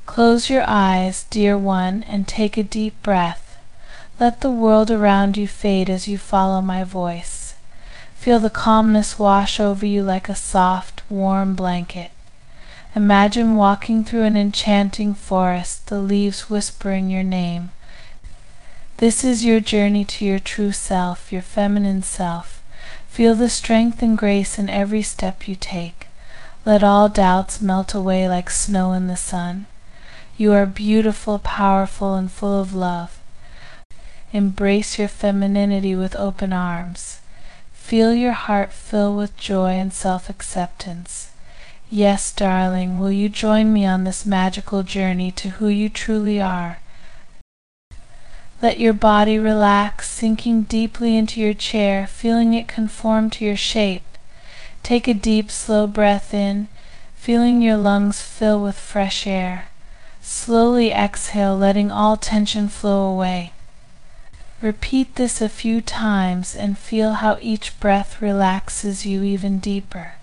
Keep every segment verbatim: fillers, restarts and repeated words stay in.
Close your eyes, dear one, and take a deep breath. Let the world around you fade as you follow my voice. Feel the calmness wash over you like a soft, warm blanket. Imagine walking through an enchanting forest, the leaves whispering your name. This is your journey to your true self, your feminine self. Feel the strength and grace in every step you take. Let all doubts melt away like snow in the sun. You are beautiful, powerful, and full of love. Embrace your femininity with open arms. Feel your heart fill with joy and self-acceptance. Yes, darling, will you join me on this magical journey to who you truly are? Let your body relax, sinking deeply into your chair, feeling it conform to your shape. Take a deep, slow breath in, feeling your lungs fill with fresh air. Slowly exhale, letting all tension flow away. Repeat this a few times and feel how each breath relaxes you even deeper.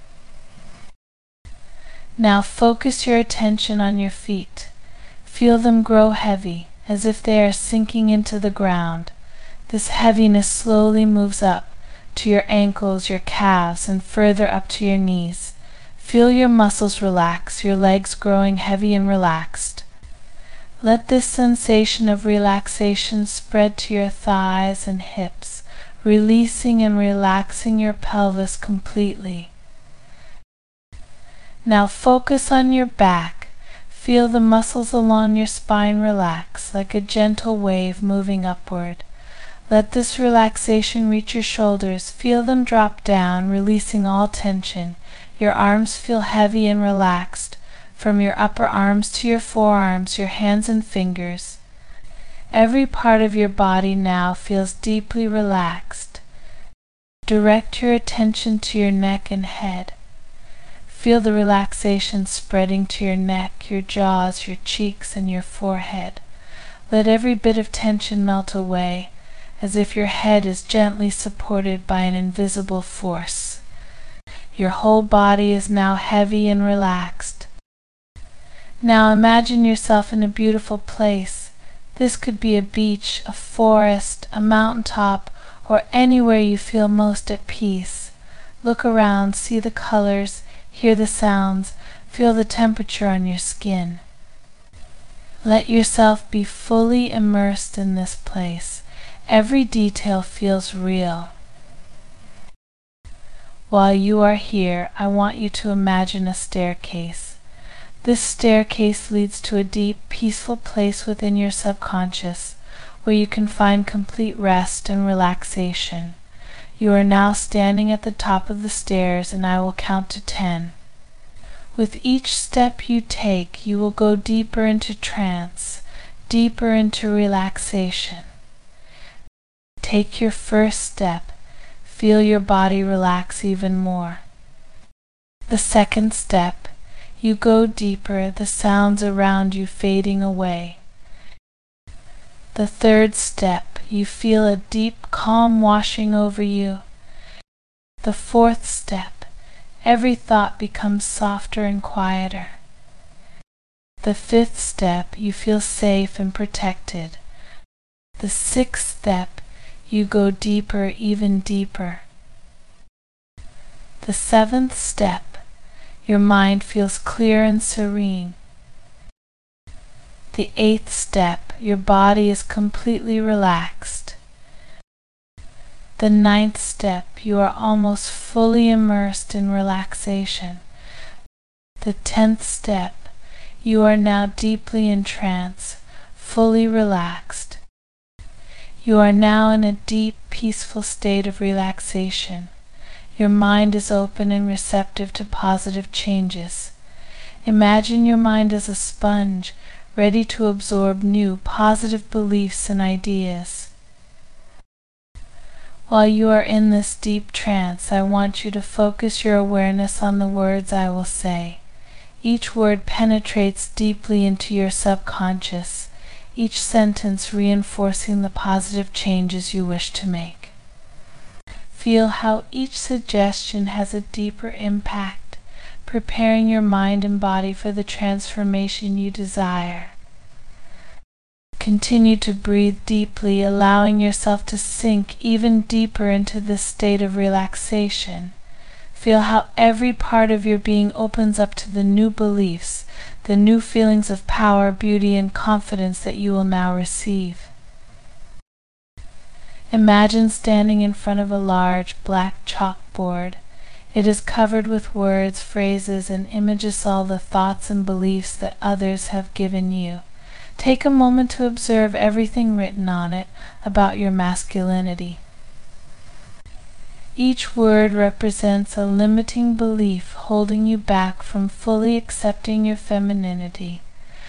Now focus your attention on your feet. Feel them grow heavy, as if they are sinking into the ground. This heaviness slowly moves up to your ankles, your calves, and further up to your knees. Feel your muscles relax, your legs growing heavy and relaxed. Let this sensation of relaxation spread to your thighs and hips, releasing and relaxing your pelvis completely. Now focus on your back. Feel the muscles along your spine relax, like a gentle wave moving upward. Let this relaxation reach your shoulders. Feel them drop down, releasing all tension. Your arms feel heavy and relaxed, from your upper arms to your forearms, your hands and fingers. Every part of your body now feels deeply relaxed. Direct your attention to your neck and head. Feel the relaxation spreading to your neck, your jaws, your cheeks, and your forehead. Let every bit of tension melt away, as if your head is gently supported by an invisible force. Your whole body is now heavy and relaxed. Now imagine yourself in a beautiful place. This could be a beach, a forest, a mountaintop, or anywhere you feel most at peace. Look around, see the colors, hear the sounds, feel the temperature on your skin. Let yourself be fully immersed in this place. Every detail feels real. While you are here, I want you to imagine a staircase. This staircase leads to a deep, peaceful place within your subconscious, where you can find complete rest and relaxation. You are now standing at the top of the stairs, and I will count to ten. With each step you take, you will go deeper into trance, deeper into relaxation. Take your first step. Feel your body relax even more. The second step, you go deeper, the sounds around you fading away. The third step, you feel a deep calm washing over you. The fourth step, every thought becomes softer and quieter. The fifth step, you feel safe and protected. The sixth step, you go deeper, even deeper. The seventh step, your mind feels clear and serene. The eighth step, your body is completely relaxed. The ninth step, you are almost fully immersed in relaxation. The tenth step, you are now deeply in trance, fully relaxed. You are now in a deep, peaceful state of relaxation. Your mind is open and receptive to positive changes. Imagine your mind as a sponge, ready to absorb new, positive beliefs and ideas. While you are in this deep trance, I want you to focus your awareness on the words I will say. Each word penetrates deeply into your subconscious, each sentence reinforcing the positive changes you wish to make. Feel how each suggestion has a deeper impact, preparing your mind and body for the transformation you desire. Continue to breathe deeply, allowing yourself to sink even deeper into this state of relaxation. Feel how every part of your being opens up to the new beliefs, the new feelings of power, beauty, and confidence that you will now receive. Imagine standing in front of a large black chalkboard. It is covered with words, phrases, and images, all the thoughts and beliefs that others have given you. Take a moment to observe everything written on it about your masculinity. Each word represents a limiting belief holding you back from fully accepting your femininity.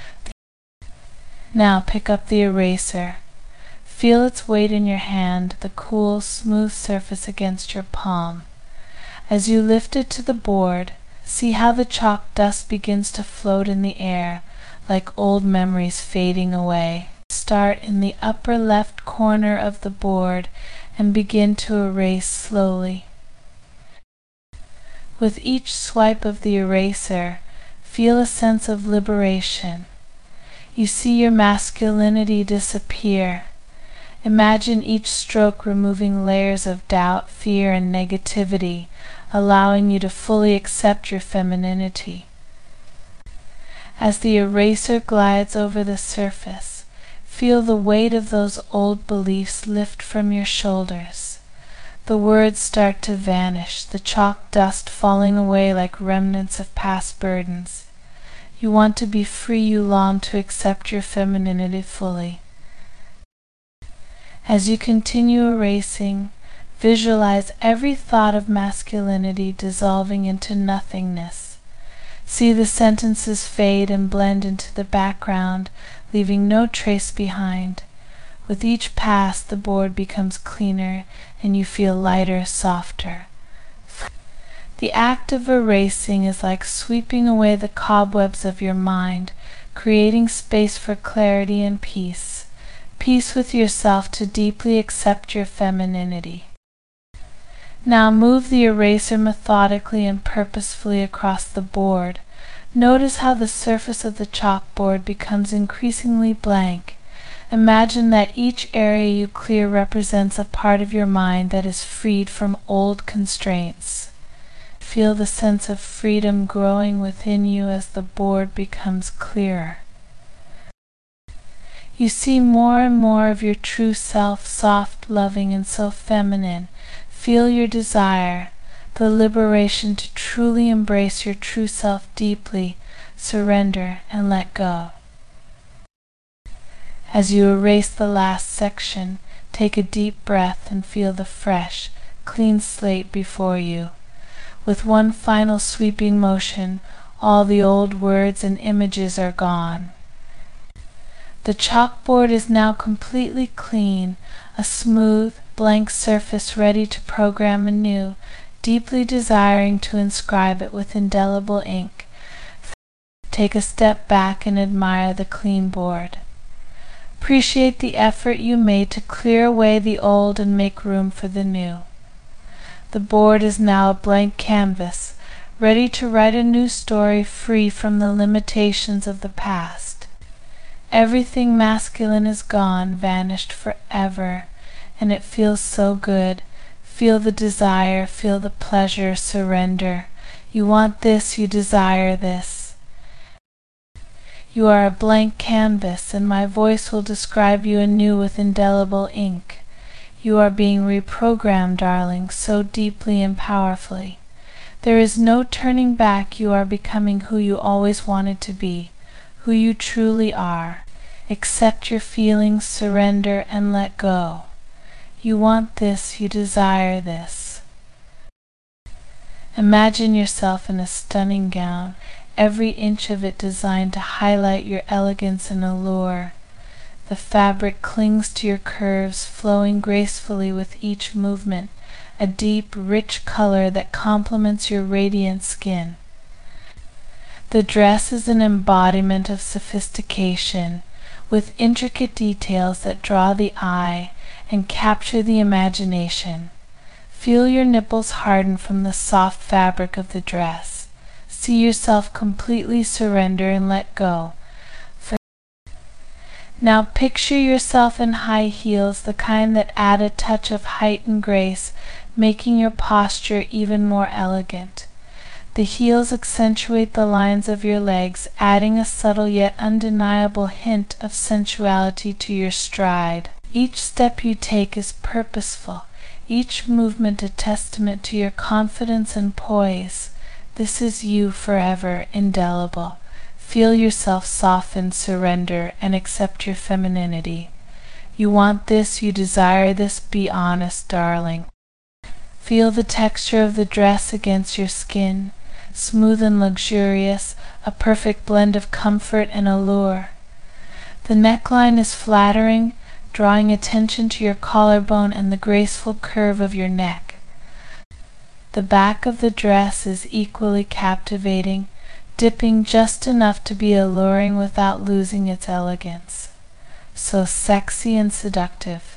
Now pick up the eraser. Feel its weight in your hand, the cool, smooth surface against your palm. As you lift it to the board, see how the chalk dust begins to float in the air, like old memories fading away. Start in the upper left corner of the board and begin to erase slowly. With each swipe of the eraser, feel a sense of liberation. You see your masculinity disappear. Imagine each stroke removing layers of doubt, fear, and negativity, allowing you to fully accept your femininity. As the eraser glides over the surface, feel the weight of those old beliefs lift from your shoulders. The words start to vanish, the chalk dust falling away like remnants of past burdens. You want to be free, you long to accept your femininity fully. As you continue erasing, visualize every thought of masculinity dissolving into nothingness. See the sentences fade and blend into the background, leaving no trace behind. With each pass, the board becomes cleaner and you feel lighter, softer. The act of erasing is like sweeping away the cobwebs of your mind, creating space for clarity and peace. Peace with yourself to deeply accept your femininity. Now move the eraser methodically and purposefully across the board. Notice how the surface of the chalkboard becomes increasingly blank. Imagine that each area you clear represents a part of your mind that is freed from old constraints. Feel the sense of freedom growing within you as the board becomes clearer. You see more and more of your true self, soft, loving, and so feminine. Feel your desire, the liberation to truly embrace your true self deeply, surrender, and let go. As you erase the last section, take a deep breath and feel the fresh, clean slate before you. With one final sweeping motion, all the old words and images are gone. The chalkboard is now completely clean, a smooth, blank surface ready to program anew, deeply desiring to inscribe it with indelible ink. Take a step back and admire the clean board. Appreciate the effort you made to clear away the old and make room for the new. The board is now a blank canvas, ready to write a new story free from the limitations of the past. Everything masculine is gone, vanished forever, and it feels so good. Feel the desire, feel the pleasure, surrender. You want this, you desire this. You are a blank canvas, and my voice will describe you anew with indelible ink. You are being reprogrammed, darling, so deeply and powerfully. There is no turning back. You are becoming who you always wanted to be, who you truly are. Accept your feelings, surrender, and let go. You want this, you desire this. Imagine yourself in a stunning gown, every inch of it designed to highlight your elegance and allure. The fabric clings to your curves, flowing gracefully with each movement, a deep, rich color that complements your radiant skin. The dress is an embodiment of sophistication, with intricate details that draw the eye and capture the imagination. Feel your nipples harden from the soft fabric of the dress. See yourself completely surrender and let go. Now picture yourself in high heels, the kind that add a touch of height and grace, making your posture even more elegant. The heels accentuate the lines of your legs, adding a subtle yet undeniable hint of sensuality to your stride. Each step you take is purposeful, each movement a testament to your confidence and poise. This is you forever, indelible. Feel yourself soften, surrender, and accept your femininity. You want this, you desire this, be honest, darling. Feel the texture of the dress against your skin, smooth and luxurious, a perfect blend of comfort and allure. The neckline is flattering, drawing attention to your collarbone and the graceful curve of your neck. The back of the dress is equally captivating, dipping just enough to be alluring without losing its elegance. So sexy and seductive.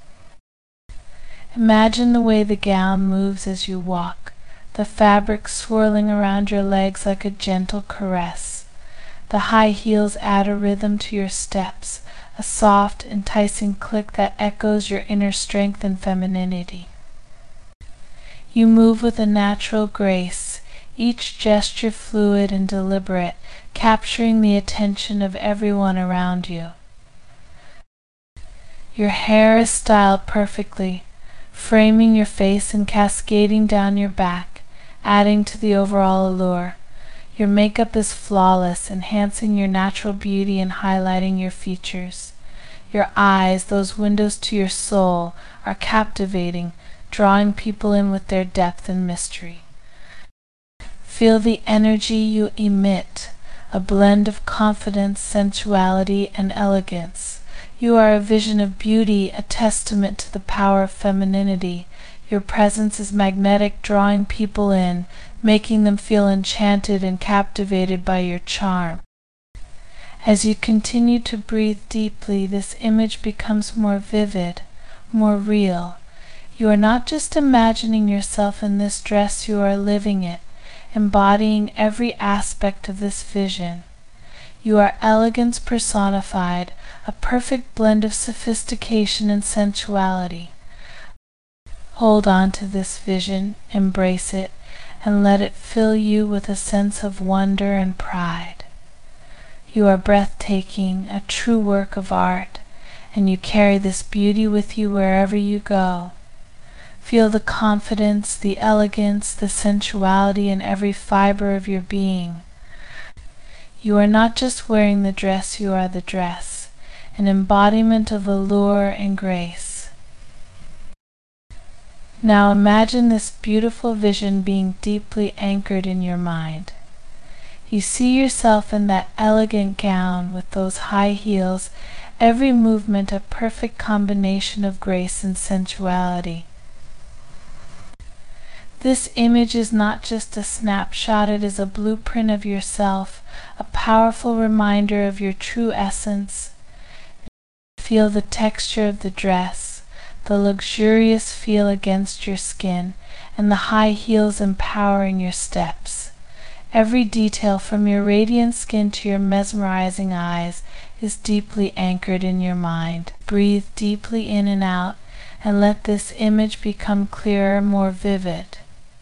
Imagine the way the gown moves as you walk, the fabric swirling around your legs like a gentle caress. The high heels add a rhythm to your steps, a soft, enticing click that echoes your inner strength and femininity. You move with a natural grace, each gesture fluid and deliberate, capturing the attention of everyone around you. Your hair is styled perfectly, framing your face and cascading down your back, adding to the overall allure. Your makeup is flawless, enhancing your natural beauty and highlighting your features. Your eyes, those windows to your soul, are captivating, drawing people in with their depth and mystery. Feel the energy you emit, a blend of confidence, sensuality, and elegance. You are a vision of beauty, a testament to the power of femininity. Your presence is magnetic, drawing people in, making them feel enchanted and captivated by your charm. As you continue to breathe deeply, this image becomes more vivid, more real. You are not just imagining yourself in this dress, you are living it, embodying every aspect of this vision. You are elegance personified, a perfect blend of sophistication and sensuality. Hold on to this vision, embrace it, and let it fill you with a sense of wonder and pride. You are breathtaking, a true work of art, and you carry this beauty with you wherever you go. Feel the confidence, the elegance, the sensuality in every fiber of your being. You are not just wearing the dress, you are the dress, an embodiment of allure and grace. Now imagine this beautiful vision being deeply anchored in your mind. You see yourself in that elegant gown with those high heels, every movement a perfect combination of grace and sensuality. This image is not just a snapshot, it is a blueprint of yourself, a powerful reminder of your true essence. Feel the texture of the dress, the luxurious feel against your skin, and the high heels empowering your steps. Every detail from your radiant skin to your mesmerizing eyes is deeply anchored in your mind. Breathe deeply in and out, and let this image become clearer, more vivid.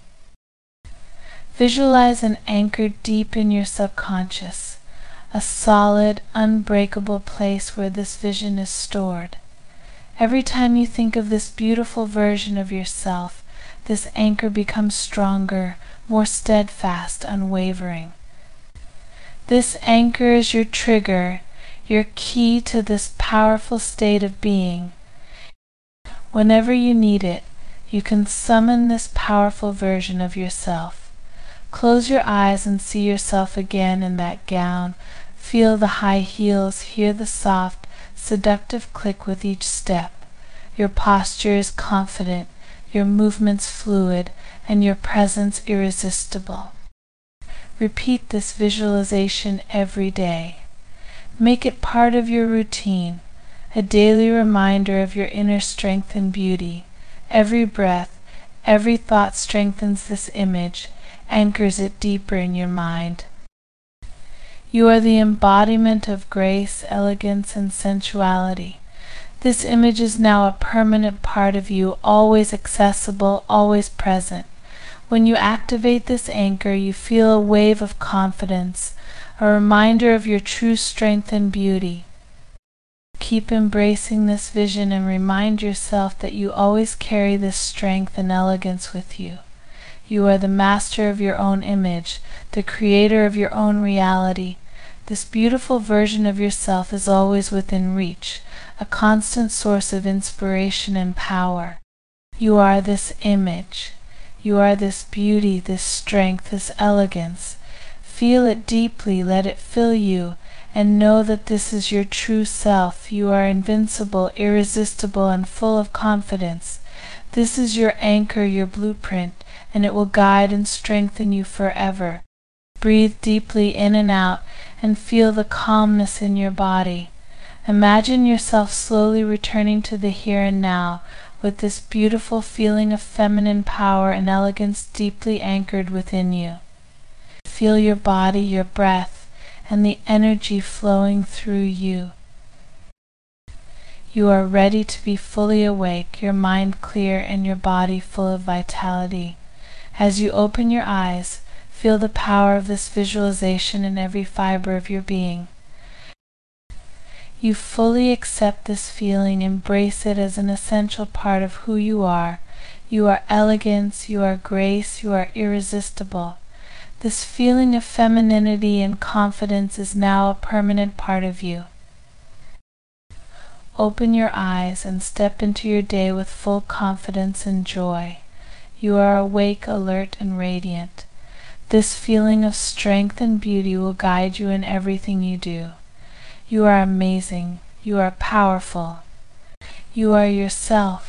Visualize an anchor deep in your subconscious, a solid, unbreakable place where this vision is stored. Every time you think of this beautiful version of yourself, this anchor becomes stronger, more steadfast, unwavering. This anchor is your trigger, your key to this powerful state of being. Whenever you need it, you can summon this powerful version of yourself. Close your eyes and see yourself again in that gown. Feel the high heels, hear the soft, seductive click with each step. Your posture is confident, your movements fluid, and your presence irresistible. Repeat this visualization every day. Make it part of your routine, a daily reminder of your inner strength and beauty. Every breath, every thought strengthens this image, anchors it deeper in your mind. You are the embodiment of grace, elegance, and sensuality. This image is now a permanent part of you, always accessible, always present. When you activate this anchor, you feel a wave of confidence, a reminder of your true strength and beauty. Keep embracing this vision and remind yourself that you always carry this strength and elegance with you. You are the master of your own image, the creator of your own reality. This beautiful version of yourself is always within reach, a constant source of inspiration and power. You are this image. You are this beauty, this strength, this elegance. Feel it deeply, let it fill you, and know that this is your true self. You are invincible, irresistible, and full of confidence. This is your anchor, your blueprint, and it will guide and strengthen you forever. Breathe deeply in and out, and feel the calmness in your body. Imagine yourself slowly returning to the here and now, with this beautiful feeling of feminine power and elegance deeply anchored within you. Feel your body, your breath, and the energy flowing through you. You are ready to be fully awake, your mind clear and your body full of vitality. As you open your eyes, feel the power of this visualization in every fiber of your being. You fully accept this feeling, embrace it as an essential part of who you are. You are elegance, you are grace, you are irresistible. This feeling of femininity and confidence is now a permanent part of you. Open your eyes and step into your day with full confidence and joy. You are awake, alert, and radiant. This feeling of strength and beauty will guide you in everything you do. You are amazing. You are powerful. You are yourself.